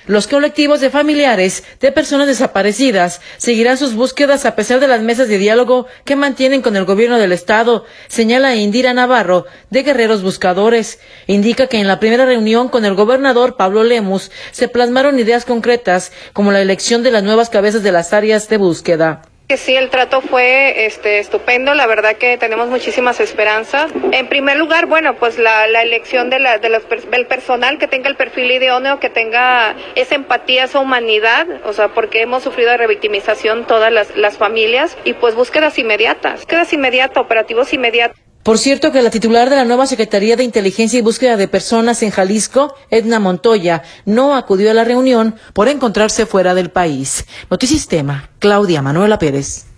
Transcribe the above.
Los colectivos de familiares de personas desaparecidas seguirán sus búsquedas a pesar de las mesas de diálogo que mantienen con el gobierno del estado, señala Indira Navarro, de Guerreros Buscadores. Indica que en la primera reunión con el gobernador Pablo Lemus se plasmaron ideas concretas como la elección de las nuevas cabezas de las áreas de búsqueda. Que sí, el trato fue estupendo, la verdad que tenemos muchísimas esperanzas. En primer lugar, bueno, pues la elección del personal que tenga el perfil idóneo, que tenga esa empatía, esa humanidad, o sea, porque hemos sufrido de revictimización todas las familias, y pues búsquedas inmediatas, operativos inmediatos. Por cierto que la titular de la nueva Secretaría de Inteligencia y Búsqueda de Personas en Jalisco, Edna Montoya, no acudió a la reunión por encontrarse fuera del país. Notisistema, Claudia Manuela Pérez.